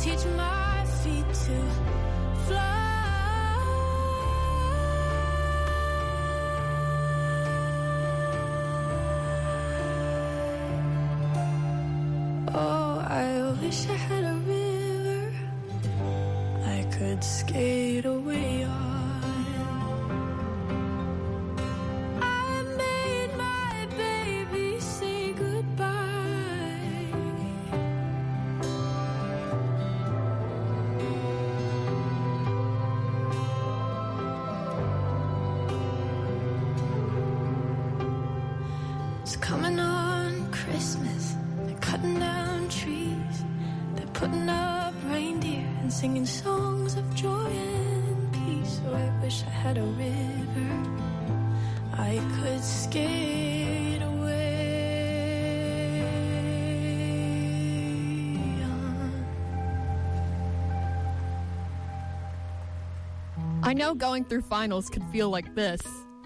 teach my feet to fly. Oh, I wish I had a river I could skate away on. I made my baby say goodbye. It's coming on Christmas. They're cutting down trees. They're putting up reindeer and singing songs of joy and peace. So I wish I had a river I could skate away on. I know going through finals could feel like this.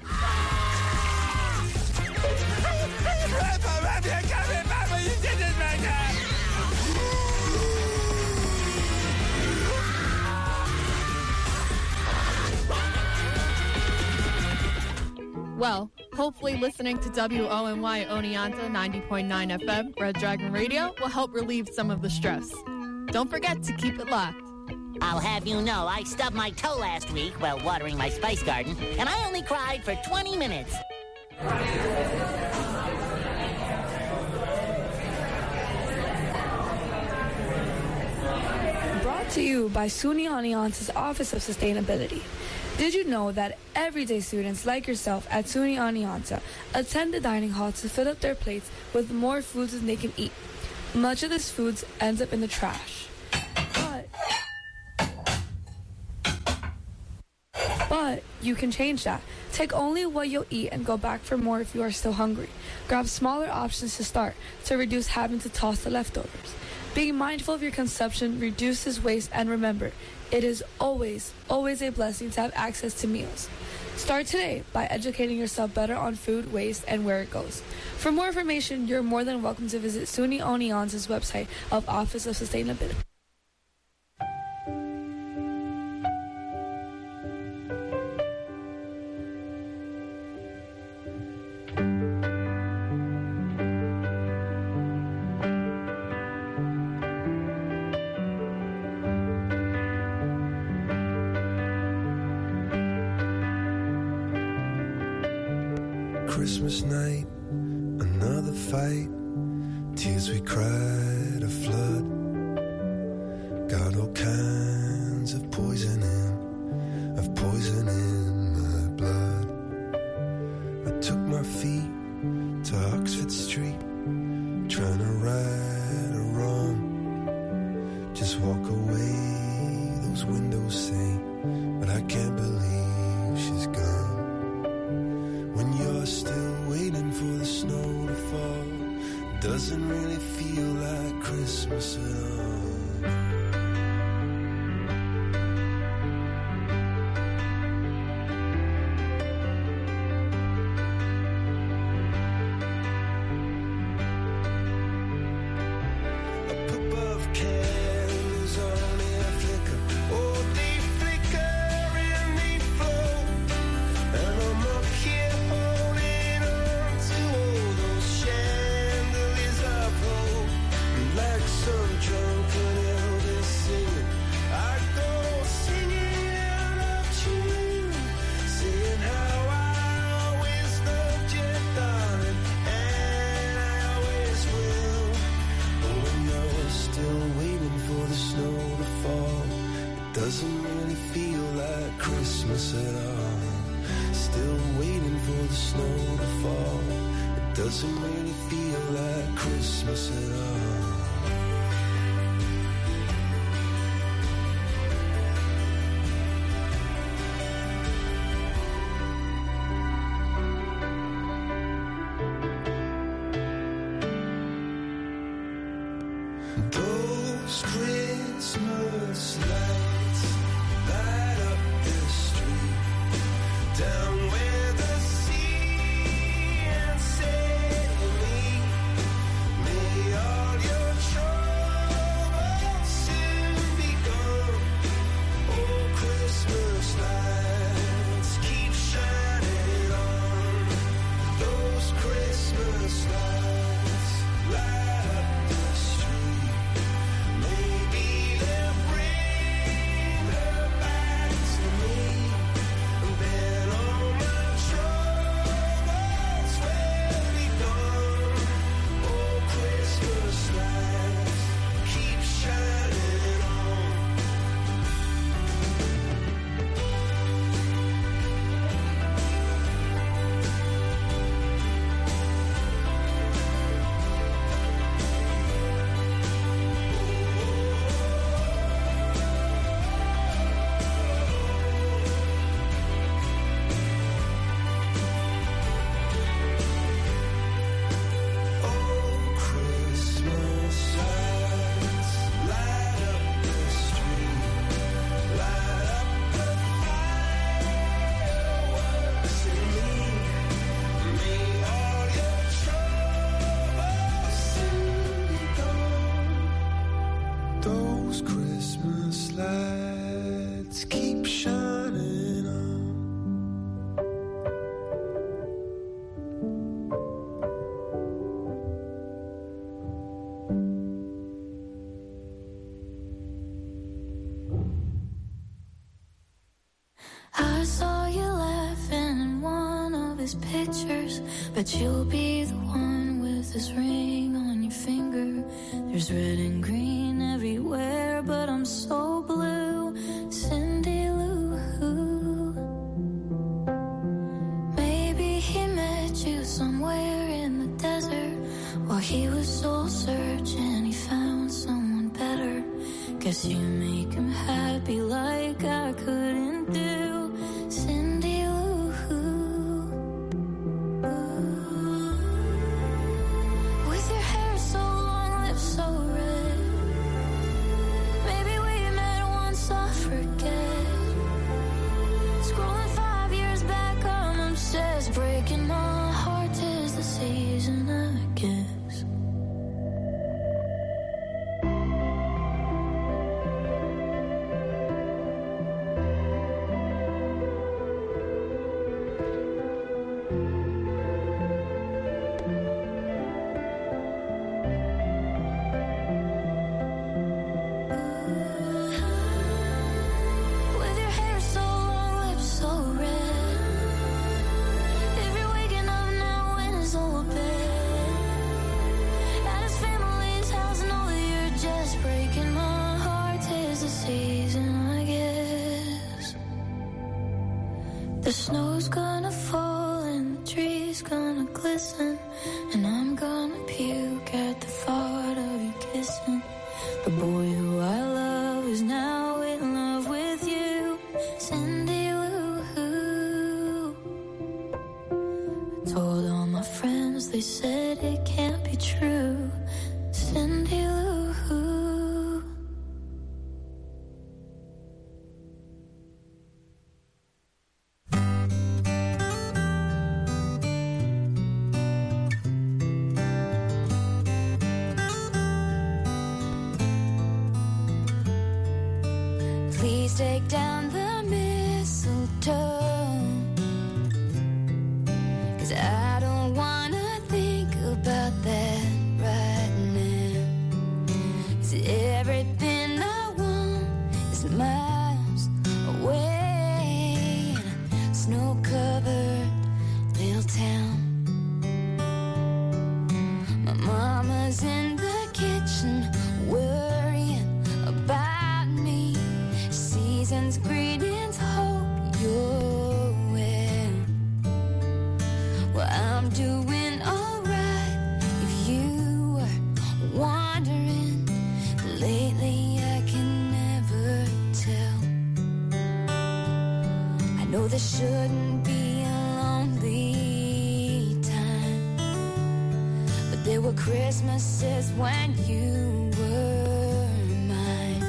Well, hopefully listening to WONY Oneonta 90.9 FM, Red Dragon Radio, will help relieve some of the stress. Don't forget to keep it locked. I'll have you know I stubbed my toe last week while watering my spice garden, and I only cried for 20 minutes. Brought to you by SUNY Oneonta's Office of Sustainability. Did you know that everyday students like yourself at SUNY Oneonta attend the dining hall to fill up their plates with more foods than they can eat? Much of this food ends up in the trash. But you can change that. Take only what you'll eat and go back for more if you are still hungry. Grab smaller options to start to reduce having to toss the leftovers. Being mindful of your consumption reduces waste, and remember, it is always, always a blessing to have access to meals. Start today by educating yourself better on food waste and where it goes. For more information, you're more than welcome to visit SUNY Oneonta's website of Office of Sustainability. Christmas night, another fight, tears we cried, a flood. Got all kinds of poison in my blood. I took my feet to Oxford Street, trying to right a wrong. Just walk away, those windows say, but I can't believe she's gone. When you're still waiting for the snow to fall, it doesn't really feel like Christmas at all. Doesn't really feel like Christmas at all. Those Christmas lights light up the street down where the sea and sail me. May all your troubles soon those Christmas lights keep shining on. I saw you laughing in one of his pictures, but you'll be the one with this ring on your finger. There's red and green everywhere, but I'm so blue, Cindy Lou Who. Maybe he met you somewhere in the desert while he was soul searching. He found someone better. Guess you make him happy like I couldn't do, Cindy Lou Who. With your hair so long, lips so red. Maybe we met once, I forget. Scrolling 5 years back, I'm obsessed. Breaking my heart 'tis the season, I guess. With your hair so long, lips so red. If you're waking up now in his old bed, at his family's house, know that you're just breaking my heart. 'Tis the season, I guess. The snow's gonna fall and the trees gonna glisten, and I'm gonna puke at the thought of you kissing the boy who I love is now in love with you, Cindy Lou Who. I told all my friends, they said it can't be true, Cindy Lou Who. Please take down the mistletoe, 'cause I don't wanna think about that right now. 'Cause everything I want is miles away in a snow-covered little town. My mama's in the kitchen worrying about me. Season's greetings, hope you're well. Well, I'm doing alright if you were wondering. Lately I can never tell. I know there shouldn't be a lonely time, but there were Christmases when you were mine.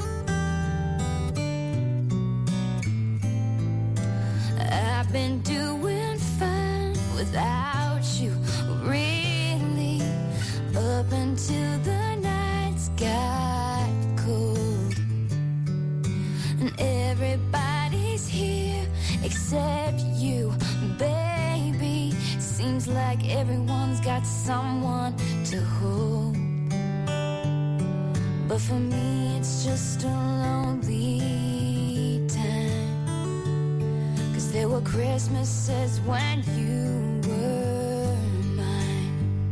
I've been doing fine without you, really, up until the nights got cold. And everybody's here except you, baby. Seems like everyone's got someone to hold, but for me it's just a lonely time. 'Cause there were Christmases when you were mine.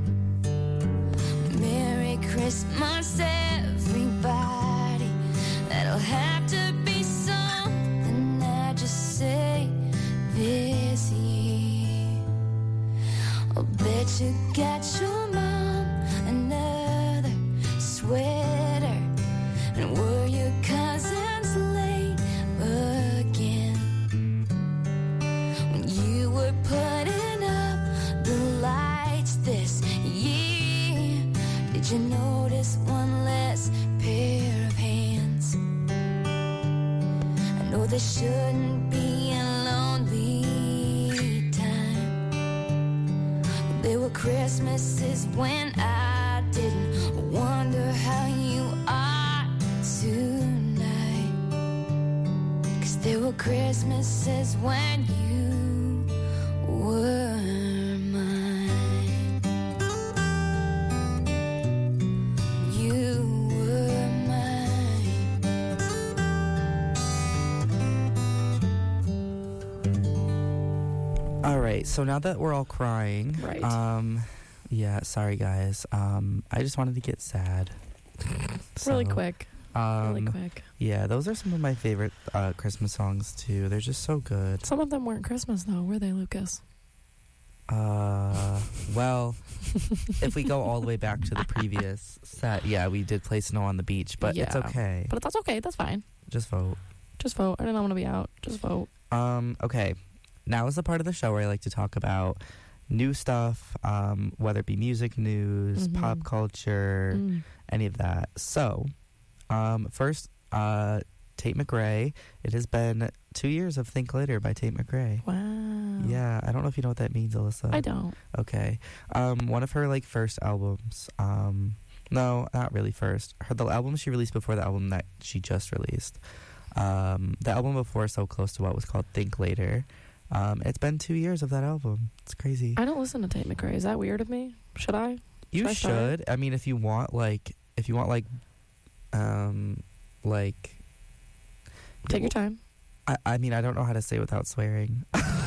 Merry Christmas, everybody. That'll have to be something I just say this year. I'll bet you got your mom another sweater. And were your cousins late again when you were putting up the lights this year? Did you notice one less pair of hands? I know there shouldn't be a lonely time, but there were Christmases when I didn't wonder how you are were Christmases when you were mine. You were mine. All right, so now that we're all crying, Right. yeah, sorry guys. I just wanted to get sad. Really So, quick. Really quick. Yeah, those are some of my favorite Christmas songs too. They're just so good. Some of them weren't Christmas, though, were they, Lucas? Well, if we go all the way back to the previous set, yeah, we did play Snow on the Beach, but it's Yeah. okay. But that's okay. That's fine. Just vote. Just vote. I don't want to be out. Just vote. Okay. Now is the part of the show where I like to talk about new stuff, whether it be music news, Mhm. pop culture, Mm. any of that. So, first, Tate McRae. It has been 2 years of Think Later by Tate McRae. Wow. Yeah, I don't know if you know what that means, Alyssa. I don't. Okay. One of her, like, first albums. No, not really first. The album she released before the album that she just released. The album before So Close to What was called Think Later. It's been 2 years of that album. It's crazy. I don't listen to Tate McRae. Is that weird of me? Should I? You I start? should. I mean, if you want, like, Take your time. I mean, I don't know how to say it without swearing.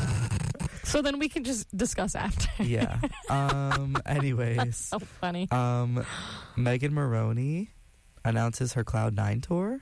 So then we can just discuss after. Yeah. Anyways. That's so funny. Megan Maroney announces her Cloud9 tour.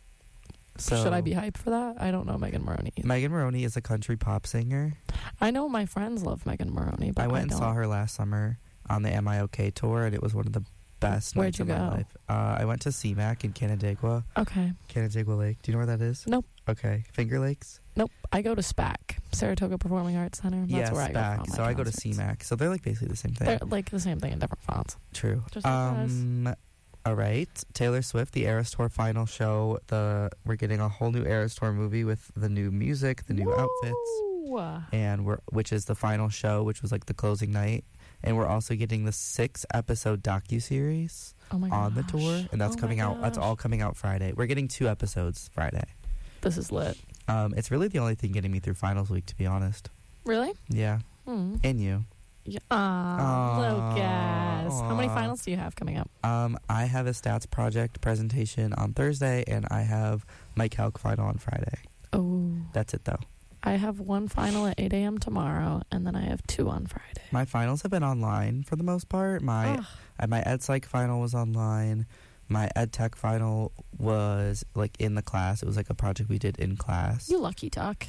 So Should I be hyped for that? I don't know Megan Maroney. Megan Maroney is a country pop singer. I know my friends love Megan Maroney, but I went and saw don't. her last summer on the MIOK tour, and it was one of the best Where'd nights you of my go? life. I went to CMAC in Canandaigua. Okay. Canandaigua Lake. Do you know where that is? Nope. Okay. Finger Lakes? Nope. I go to SPAC, Saratoga Performing Arts Center. That's Yeah, where I go for all SPAC. my So I go to concerts. CMAC. So they're like basically the same thing. They're like the same thing in different fonts. True. Just like us. All right. Taylor Swift, the Eras Tour final show. We're getting a whole new Eras Tour movie with the new music, the new outfits, Woo! and which is the final show, which was like the closing night. And we're also getting the 6-episode docuseries Oh my on the gosh. tour, and that's Oh my coming out. That's gosh. all coming out Friday. We're getting 2 episodes Friday. This is lit. It's really the only thing getting me through finals week, to be honest. Really? Yeah, Hmm. and you. Yeah. Aw. Lucas. How many Aw. finals do you have coming up? I have a stats project presentation on Thursday, and I have my calc final on Friday. Oh. That's it, though. I have one final at 8 a.m. tomorrow, and then I have 2 on Friday. My finals have been online for the most part. My Ed Psych final was online. My Ed Tech final was like in the class. It was like a project we did in class. You lucky duck.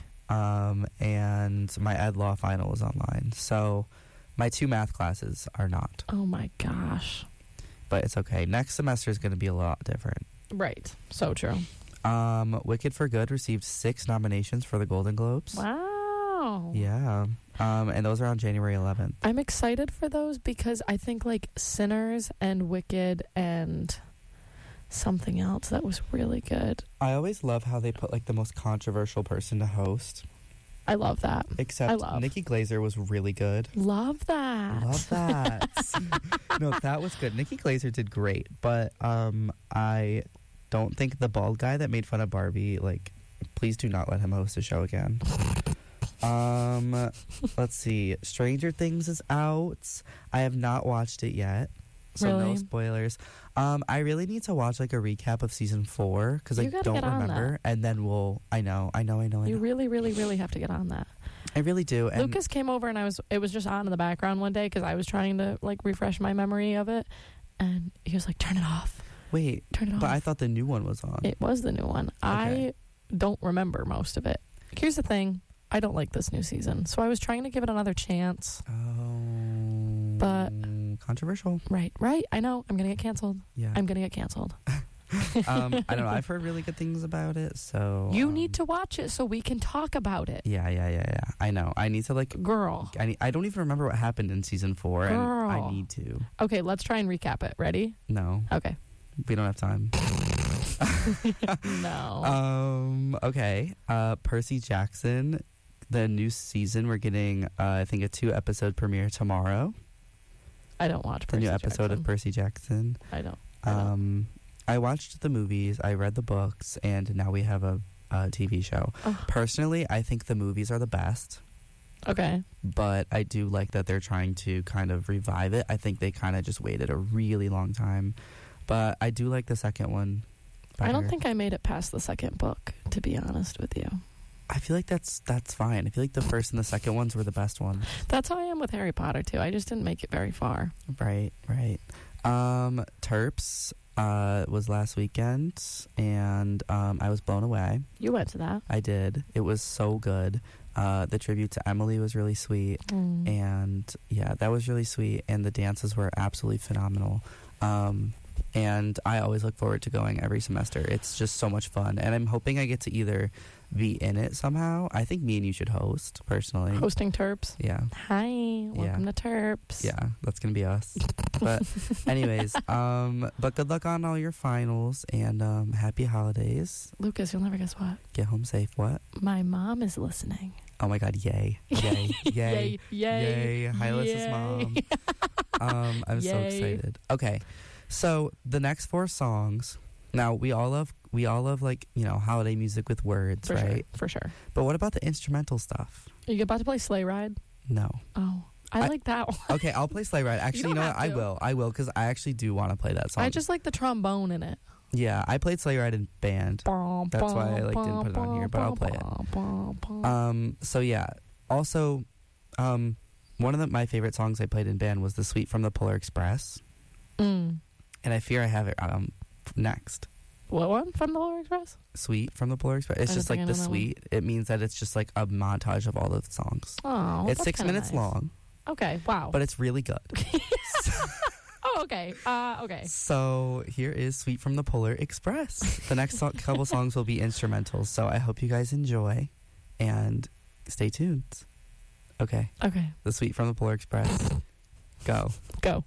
And my Ed Law final was online. So my 2 math classes are not. Oh my gosh. But it's okay. Next semester is going to be a lot different. Right. So true. Wicked for Good received 6 nominations for the Golden Globes. Wow. Yeah. And those are on January 11th. I'm excited for those because I think like Sinners and Wicked and something else that was really good. I always love how they put like the most controversial person to host. I love that. Except Nikki Glaser was really good. Love that. Love that. No, that was good. Nikki Glaser did great, but I don't think the bald guy that made fun of Barbie, like, please do not let him host a show again. Let's see. Stranger Things is out. I have not watched it yet, so no Really? spoilers. I really need to watch like a recap of season 4 because I You gotta don't get on remember, and then I know. You really, really, really have to get on that. I really do. And Lucas came over and it was just on in the background one day because I was trying to like refresh my memory of it, and he was like, "Turn it off." wait, Turn it off. but I thought the new one was on. It was the new one. Okay. I don't remember most of it. Here's the thing. I don't like this new season. So I was trying to give it another chance. Oh. But- controversial. Right. I know. I'm going to get canceled. Yeah. I'm going to get canceled. I don't know. I've heard really good things about it, so You need to watch it so we can talk about it. Yeah. I know. I need to like. Girl. I don't even remember what happened in season 4, and I Girl. need to. Okay, let's try and recap it. Ready? No, Okay. we don't have time. No. Okay. Percy Jackson, the new season. We're getting, I think, a 2-episode premiere tomorrow. I don't watch The Percy new episode Jackson. of Percy Jackson. I don't. I watched the movies. I read the books, and now we have a TV show. Personally, I think the movies are the best. Okay. But I do like that they're trying to kind of revive it. I think they kind of just waited a really long time. But I do like the second one better. I don't think I made it past the second book, to be honest with you. I feel like that's fine. I feel like the first and the second ones were the best ones. That's how I am with Harry Potter, too. I just didn't make it very far. Right. Terps was last weekend, and I was blown away. You went to that. I did. It was so good. The tribute to Emily was really sweet, and yeah, that was really sweet, and the dances were absolutely phenomenal. And I always look forward to going every semester. It's just so much fun, and I'm hoping I get to either be in it somehow. I think me and you should host, personally. Hosting Terps? Yeah. Hi, welcome to Terps. Yeah, that's gonna be us. But anyways, but good luck on all your finals, and happy holidays. Lucas, you'll never guess what. Get home safe. What? My mom is listening. Oh my God, yay. Yay. Yay. Yay. Hi, Alyssa's mom. I'm so excited. Okay. So the next 4 songs. Now we all love like, you know, holiday music with words, right? For sure. But what about the instrumental stuff? Are you about to play Sleigh Ride? No. Oh, I like that one. Okay, I'll play Sleigh Ride. Actually, you know what? I will because I actually do want to play that song. I just like the trombone in it. Yeah, I played Sleigh Ride in band. That's why I didn't put it on here, but I'll play it. So yeah. Also, one of my favorite songs I played in band was "The Suite from the Polar Express," and I fear I have it next. What one from the Polar Express? Suite from the Polar Express. It's just like the suite. It means that it's just like a montage of all the songs. Oh, it's 6 minutes long. Okay, wow. But it's really good. Oh, okay. Okay. So here is Suite from the Polar Express. The next couple songs will be instrumentals, so I hope you guys enjoy and stay tuned. Okay. Okay. The Suite from the Polar Express. Go. Go.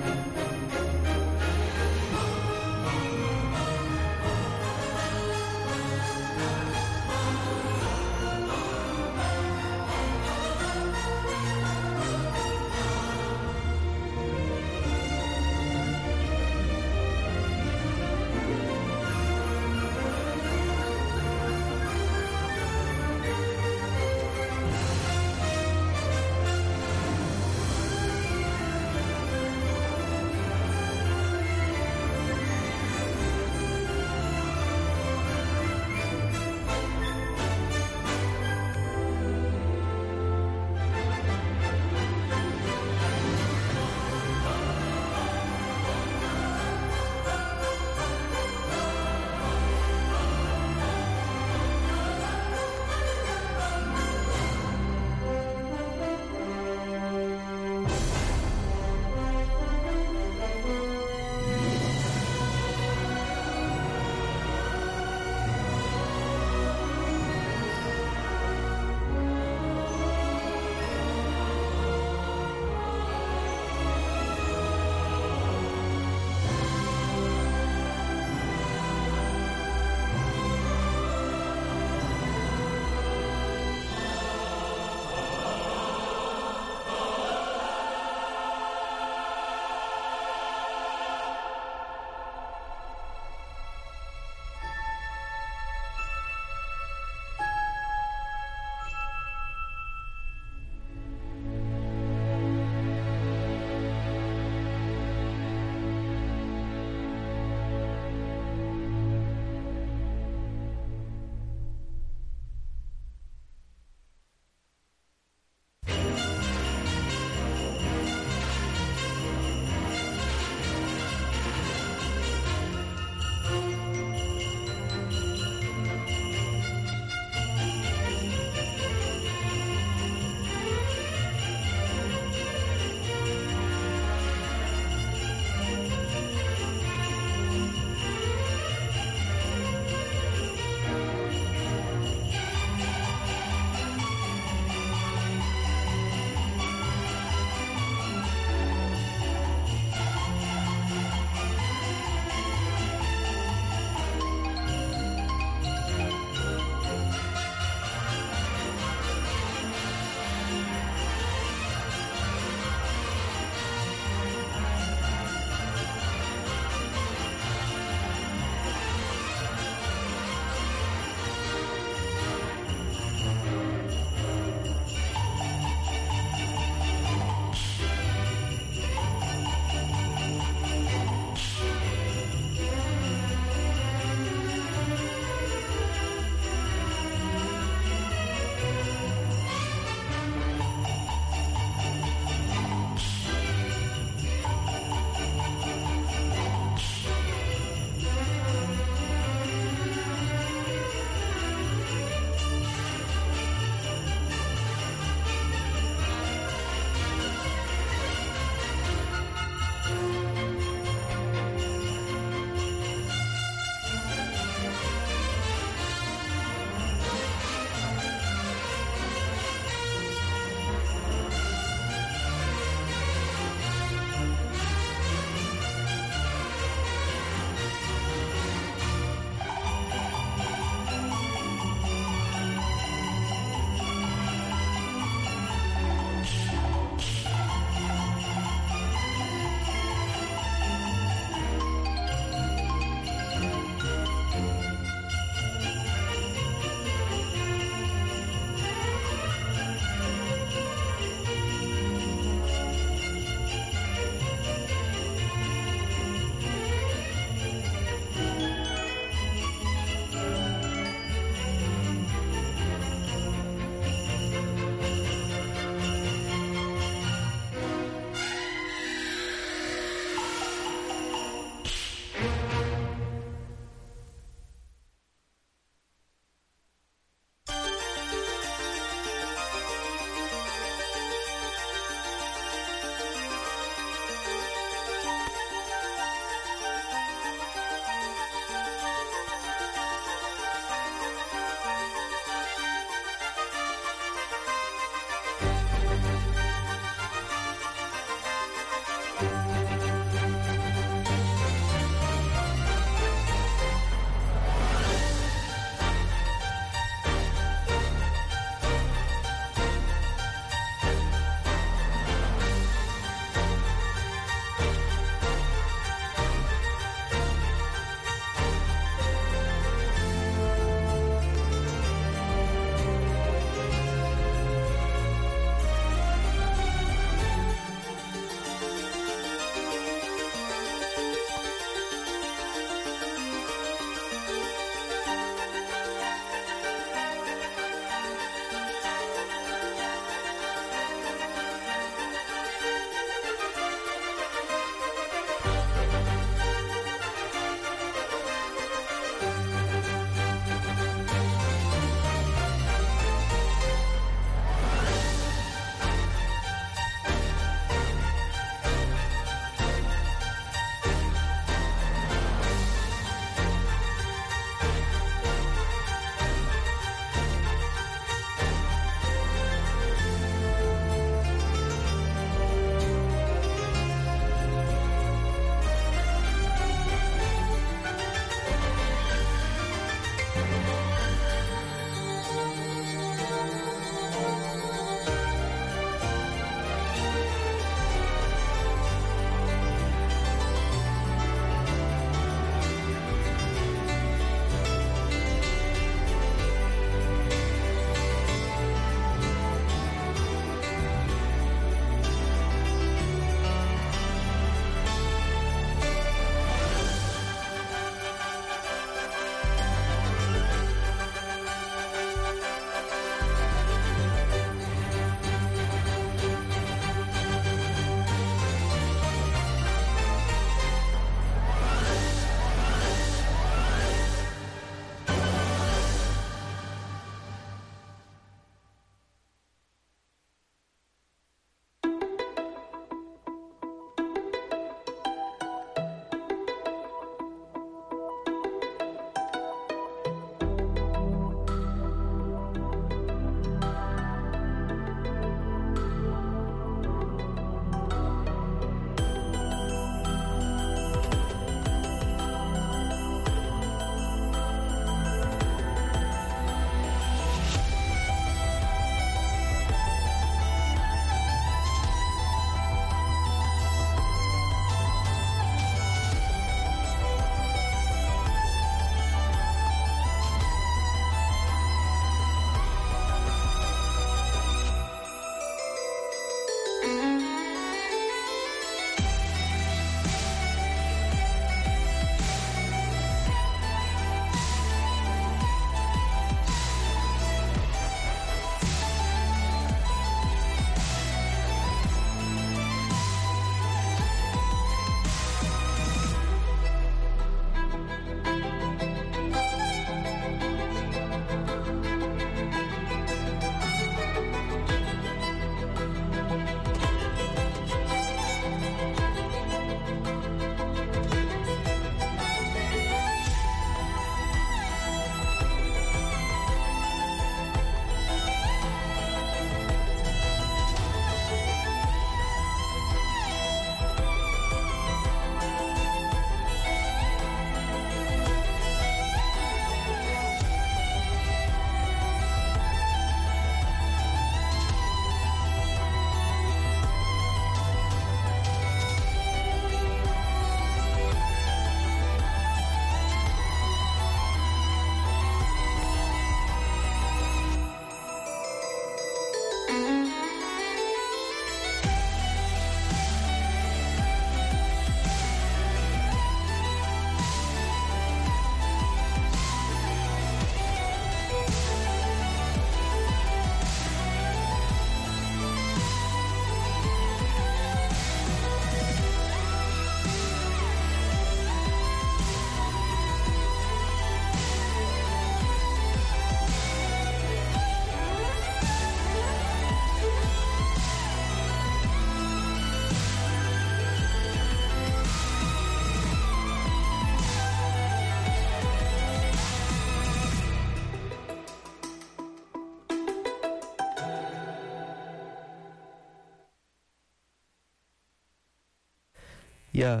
Yeah.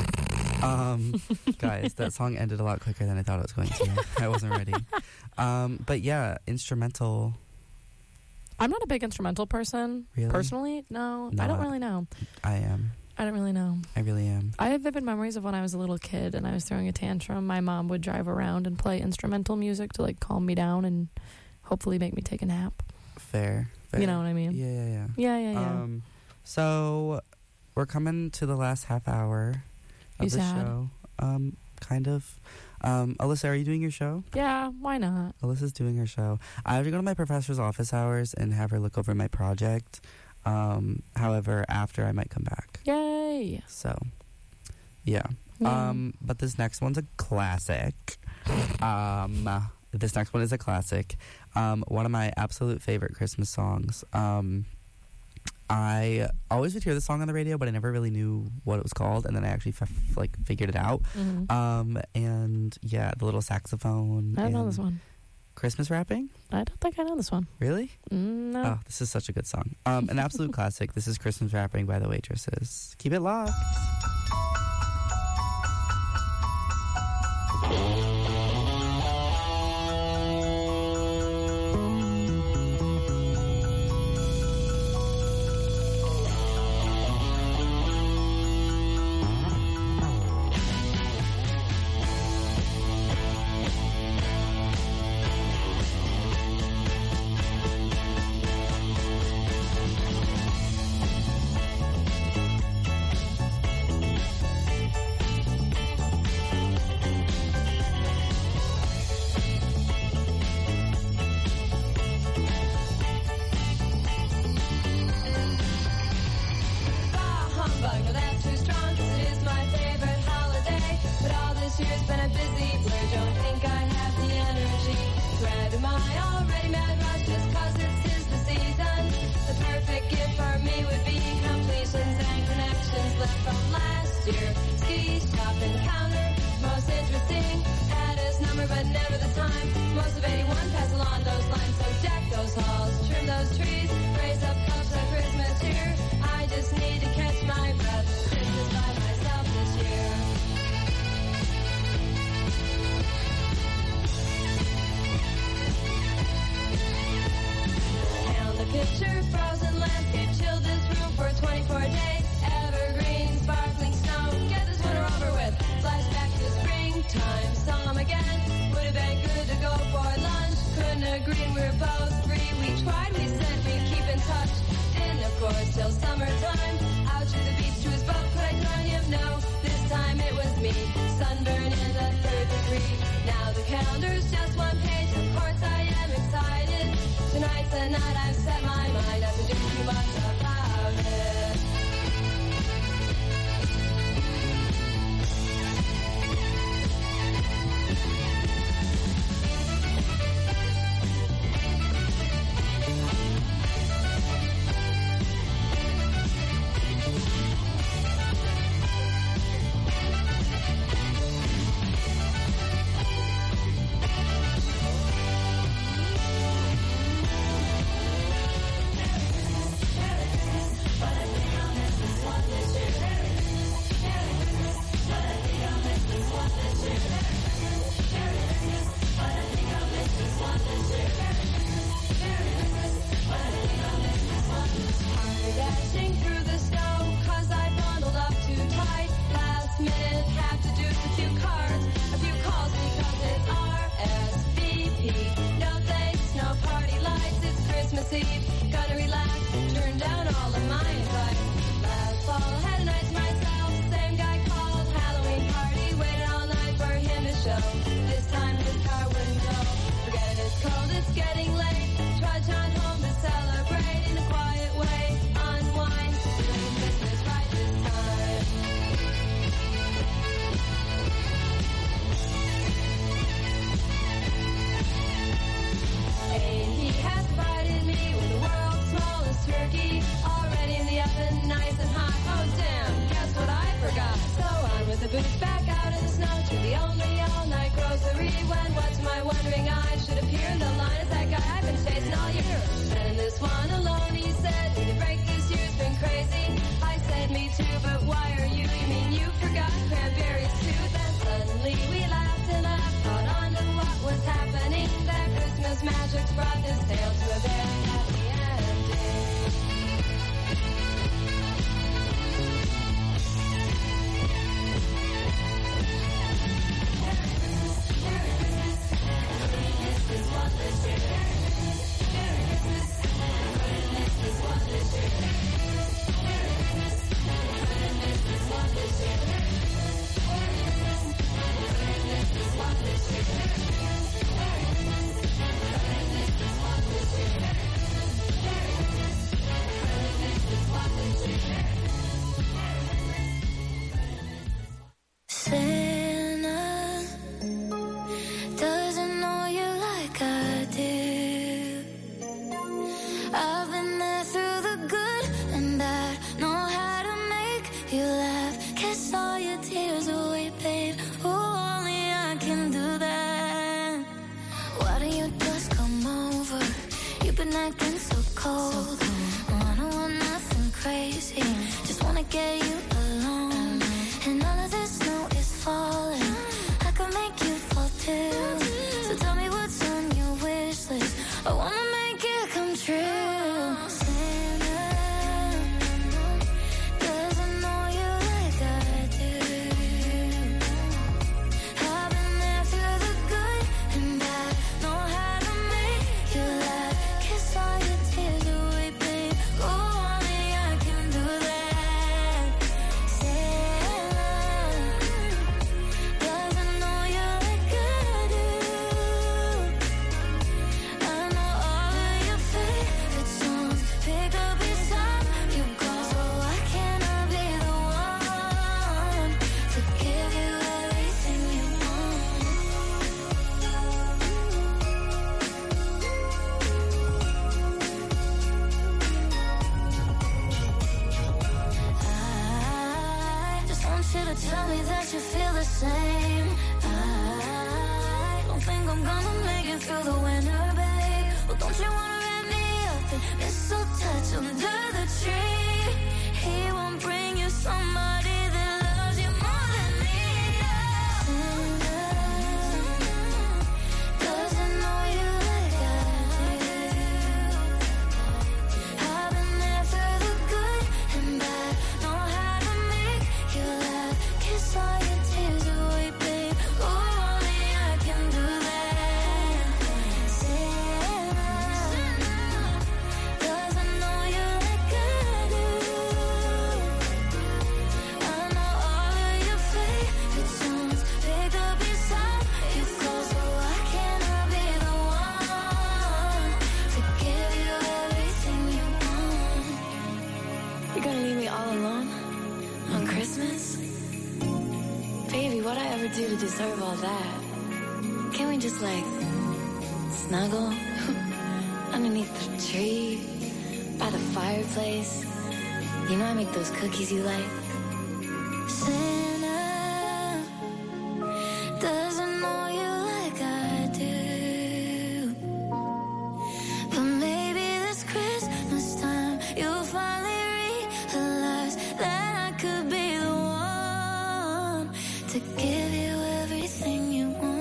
Guys, that song ended a lot quicker than I thought it was going to. I wasn't ready. But yeah, instrumental. I'm not a big instrumental person. Really? Personally, no. I don't really know. I am. I don't really know. I really am. I have vivid memories of when I was a little kid and I was throwing a tantrum. My mom would drive around and play instrumental music to like calm me down and hopefully make me take a nap. Fair. You know what I mean? Yeah. Yeah. So we're coming to the last half hour of the show. Kind of. Alyssa, are you doing your show? Yeah, why not? Alyssa's doing her show. I have to go to my professor's office hours and have her look over my project. However, after I might come back. Yay! So, yeah. But this next one's a classic. This next one is a classic. One of my absolute favorite Christmas songs. I always would hear the song on the radio, but I never really knew what it was called, and then I actually figured it out. Mm-hmm. And yeah, the little saxophone. I don't know this one. Christmas rapping? I don't think I know this one. Really? No. Oh, this is such a good song. An absolute classic. This is Christmas Rapping by the Waitresses. Keep it locked. boots back out in the snow to the only all-night grocery. When what's my wondering eye should appear in the line of that guy I've been chasing all year. And in this one alone, he said, need a break, this year's been crazy. I said, me too, but why are you? You mean you acting so cold. No, I don't want nothing crazy. Just wanna get you alone. And all of this snow is falling. I could make you fall too. So tell me what's on your wish list. I wanna make it come true. Tell me that you feel the same. I don't think I'm gonna make it through the winter, babe. Well, don't you wanna wrap me up in mistletoe under the tree? He won't bring you somebody that loves you more than me. Santa doesn't know you like I do. I've been there through the good and bad. Know how to make you laugh. Kiss all your tears away, babe. Oh, only I can do that. Santa doesn't know you like I do. I know all of your favorite songs. Pick up beside you close, so why can't I be the one to give you everything you want? You're gonna leave me all alone on Christmas? Baby, what'd I ever do to deserve all that? Can't we just, like, snuggle underneath the tree, by the fireplace? You know I make those cookies you like. Santa doesn't know you like I do. But maybe this Christmas time you'll finally realize that I could be the one to give you everything you want.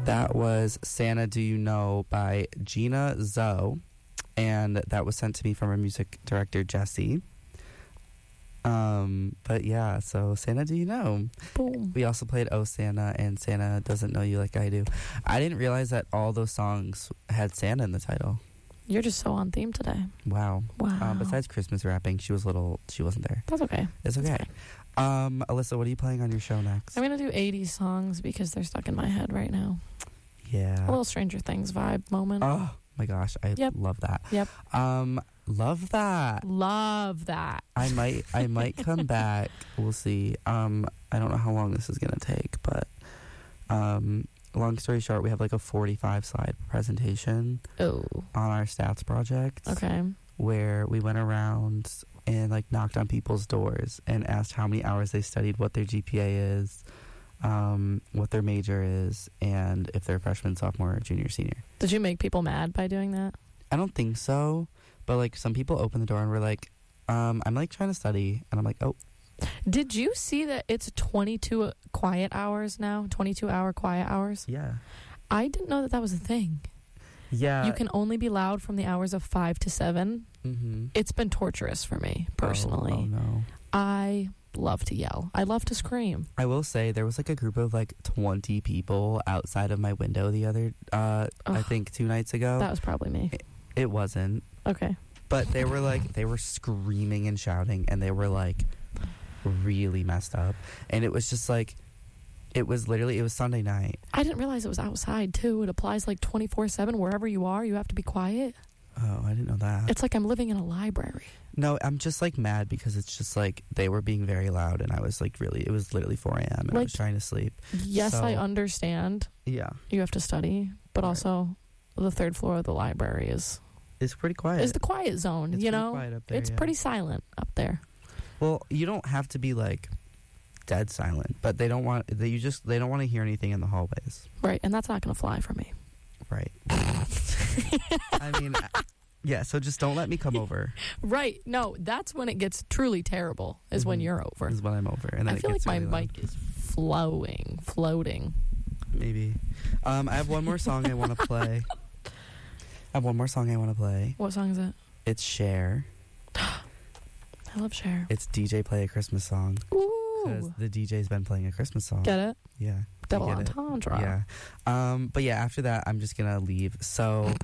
That was Santa Do You Know by Gina Zoe, and that was sent to me from our music director, Jesse. But yeah, so Santa Do You Know? Boom. We also played Oh Santa and Santa Doesn't Know You Like I Do. I didn't realize that all those songs had Santa in the title. You're just so on theme today. Wow. Wow. Besides Christmas rapping, she wasn't there. That's okay. It's okay. Alyssa, what are you playing on your show next? I'm going to do 80s songs because they're stuck in my head right now. Yeah. A little Stranger Things vibe moment. Oh my gosh, I love that. Yep. Love that. Love that. I might come back. We'll see. I don't know how long this is gonna take, but long story short, we have like a 45 slide presentation on our stats project. Okay. Where we went around and like knocked on people's doors and asked how many hours they studied, what their GPA is, what their major is, and if they're freshman, sophomore, junior, senior. Did you make people mad by doing that? I don't think so, but like some people opened the door and were like, I'm like trying to study, and I'm like, oh. Did you see that it's 22 quiet hours now? 22-hour quiet hours? Yeah. I didn't know that was a thing. Yeah. You can only be loud from the hours of 5 to 7. Mm-hmm. It's been torturous for me, personally. Oh, no. I love to yell. I love to scream. I will say there was like a group of like 20 people outside of my window the other, I think 2 nights ago. That was probably me. It wasn't. Okay. But they were screaming and shouting, and they were like really messed up. And it was just like, it was Sunday night. I didn't realize it was outside too. It applies like 24/7 wherever you are. You have to be quiet. Oh, I didn't know that. It's like I'm living in a library. No, I'm just like mad because it's just like they were being very loud, and I was like it was literally 4 a.m. and like, I was trying to sleep. Yes, so, I understand. Yeah. You have to study, but also the 3rd floor of the library is pretty quiet. It's the quiet zone, it's you know? Quiet up there, it's pretty silent up there. Well, you don't have to be like dead silent, but they don't want to hear anything in the hallways. Right, and that's not going to fly for me. Right. I mean, yeah, so just don't let me come over. Right. No, that's when it gets truly terrible, is when you're over. Is when I'm over. And then I feel like my really mic is floating. Maybe. I have one more song I want to play. What song is it? It's Cher. I love Cher. It's DJ Play a Christmas Song. Ooh. Because the DJ's been playing a Christmas song. Get it? Yeah. Double entendre. Yeah. But yeah, after that, I'm just going to leave. So,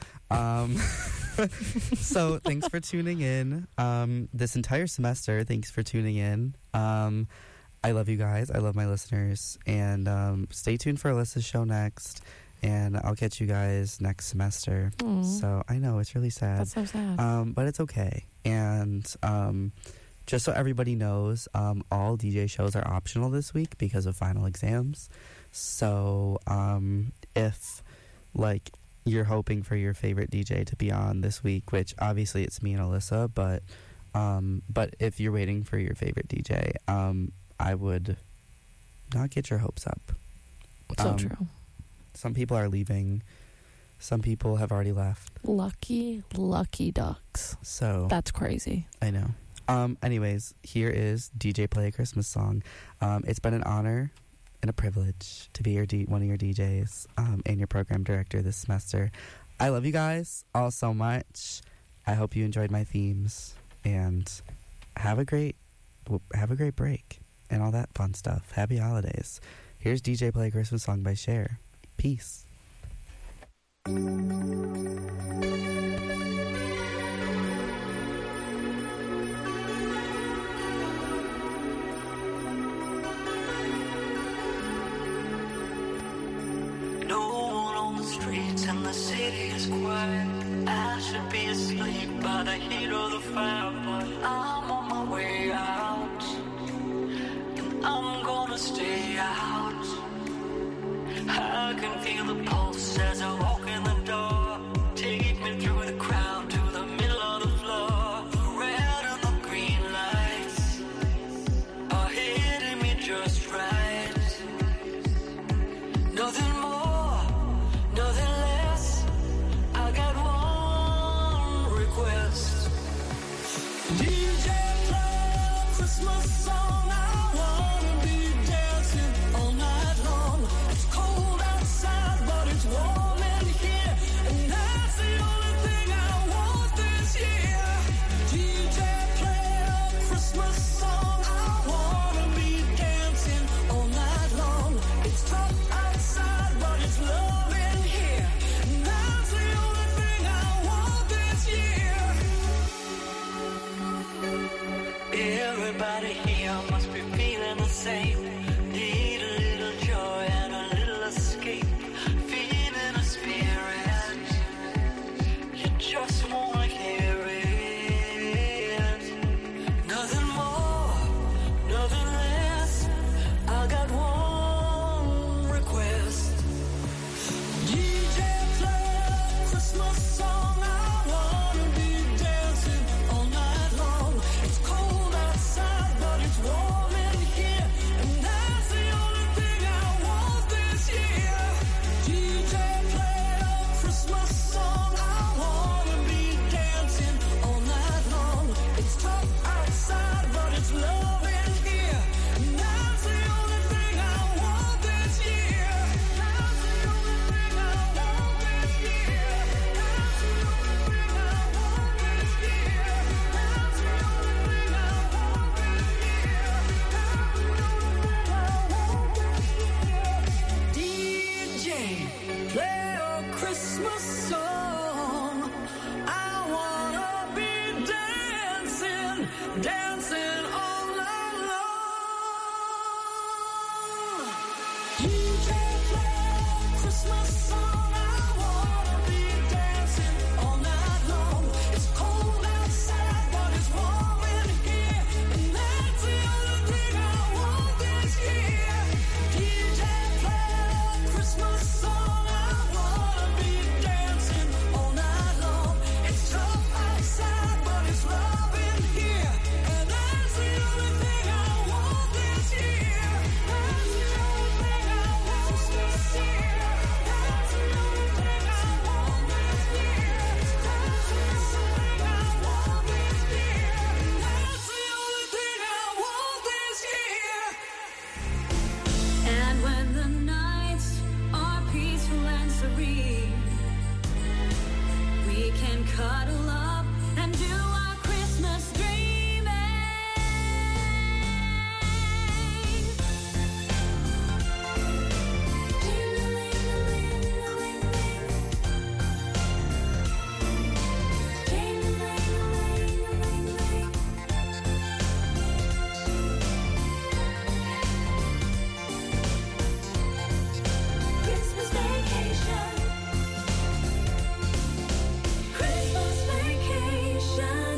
so thanks for tuning in. This entire semester, thanks for tuning in. I love you guys. I love my listeners. And stay tuned for Alyssa's show next. And I'll catch you guys next semester. So I know it's really sad. That's so sad. But it's okay. And just so everybody knows, all DJ shows are optional this week because of final exams. So if like you're hoping for your favorite DJ to be on this week, which obviously it's me and Alyssa, but if you're waiting for your favorite DJ, I would not get your hopes up. So true. Some people are leaving. Some people have already left. Lucky ducks. So that's crazy. I know. Anyways, here is DJ Play a Christmas Song. It's been an honor and a privilege to be one of your DJs and your program director this semester. I love you guys all so much. I hope you enjoyed my themes, and have a great break and all that fun stuff. Happy holidays. Here's DJ Play a Christmas Song by Cher. Peace. And the city is quiet. I should be asleep by the heat of the fire, but I'm on my way out, and I'm gonna stay out. I can feel the pulse as I walk in the door. Take me through the crowd to the middle of the floor. The red and the green lights are hitting me just right. Nothing more, nothing less. I got one request. DJ, play a Christmas song. I wanna be dancing all night long. It's cold outside, but it's free. We can cuddle up and do our Christmas dreaming. Christmas vacation. Christmas vacation.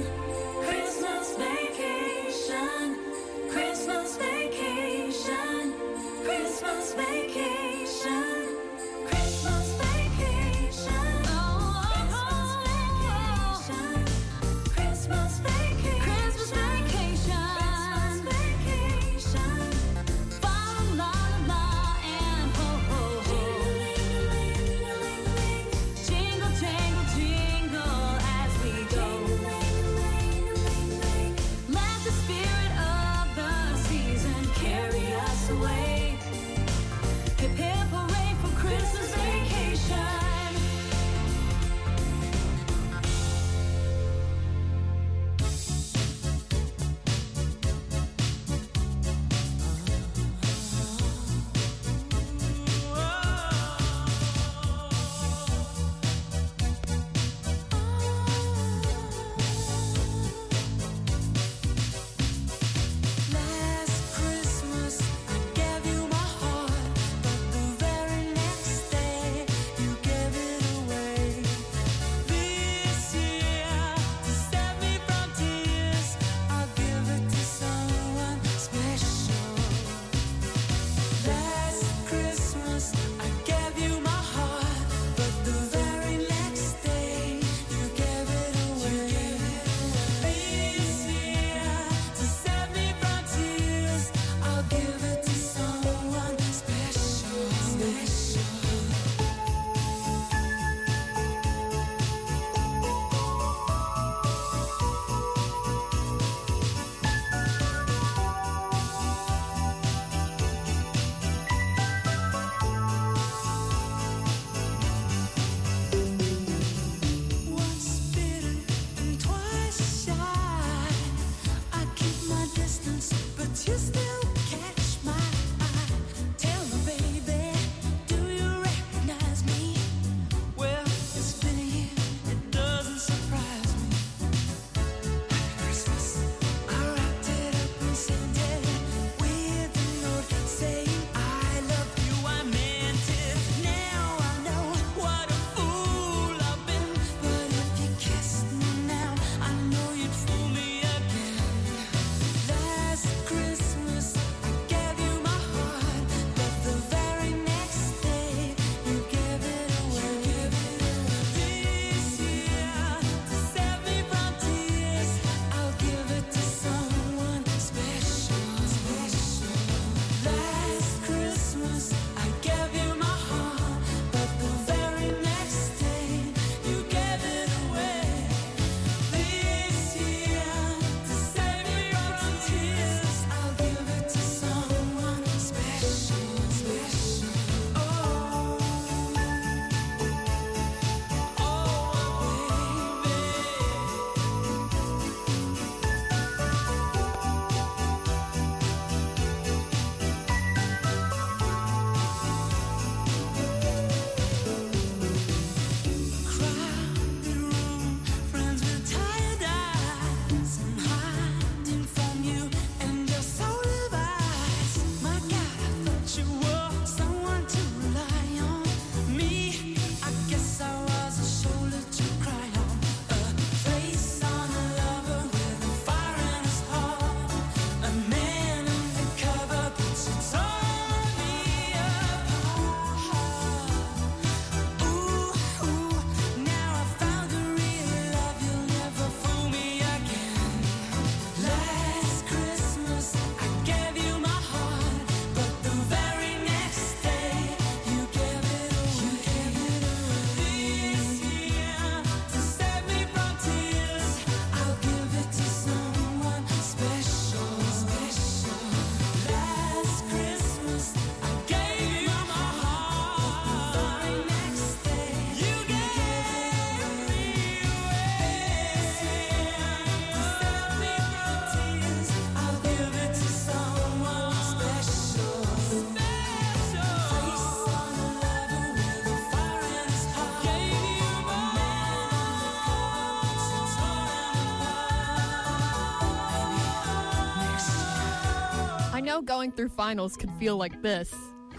know going through finals could feel like this.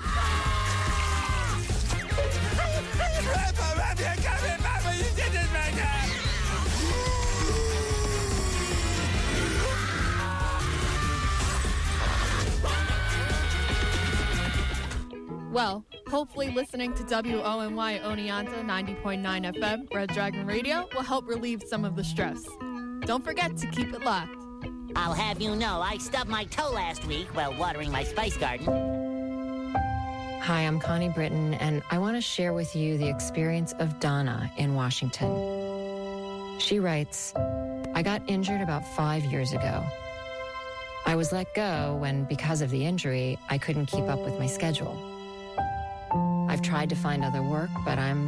Well, hopefully listening to WONY Oneonta 90.9 FM, Red Dragon Radio, will help relieve some of the stress. Don't forget to keep it locked. I'll have you know, I stubbed my toe last week while watering my spice garden. Hi, I'm Connie Britton, and I want to share with you the experience of Donna in Washington. She writes, I got injured about 5 years ago. I was let go when, because of the injury, I couldn't keep up with my schedule. I've tried to find other work, but I'm